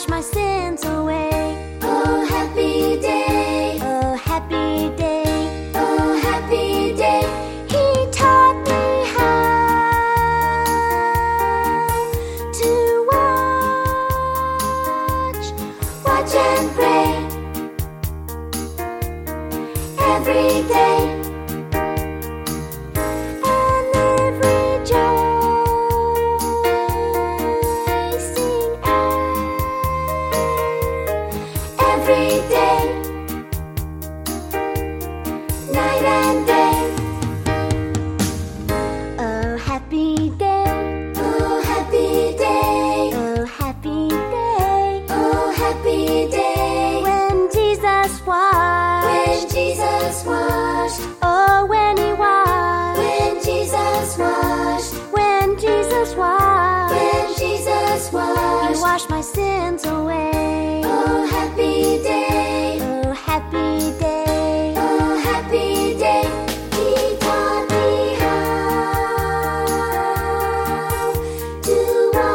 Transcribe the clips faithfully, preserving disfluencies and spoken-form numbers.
wash my sins away. Oh, happy day. Oh, happy day. Oh, happy day. He taught me how to watch, watch and pray every day. Every day, night and day. Oh, happy day. Oh, happy day. Oh, happy day. Oh, happy day. When Jesus washed. When Jesus washed. Oh, when he washed. When Jesus washed. When Jesus washed. When Jesus washed. He washed my sins away. Oh, happy day. Oh, happy day. Oh, happy day. He taught me how to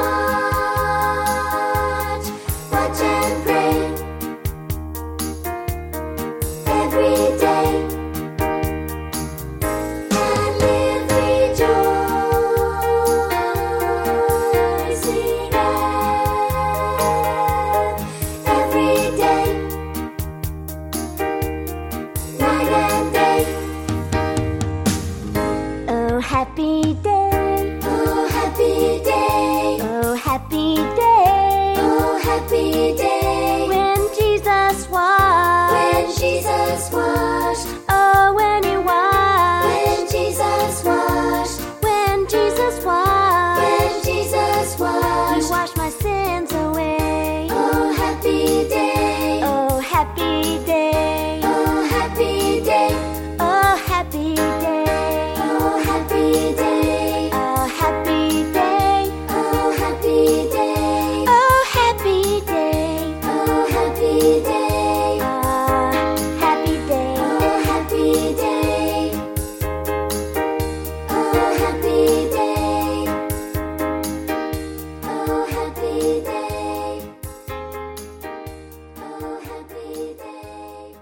watch, watch and pray every day and live rejoicing every day. Night and day. Oh, happy day. Oh, happy day. Oh, happy day. Oh, happy day. When Jesus washed. When Jesus washed. Oh, when he washed. When Jesus washed. When Jesus washed. When Jesus washed. He washed my sins away. Oh, happy day. Oh, happy day. Oh, happy day. Oh, happy day. Oh, happy day. Oh, happy day. Oh, happy day. Oh, happy day. Oh, happy day. Oh, happy day. Oh, happy day. Oh, happy day. Oh, happy day. Oh, happy day.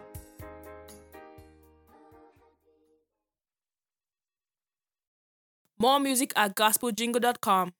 More music at gospel jingle dot com.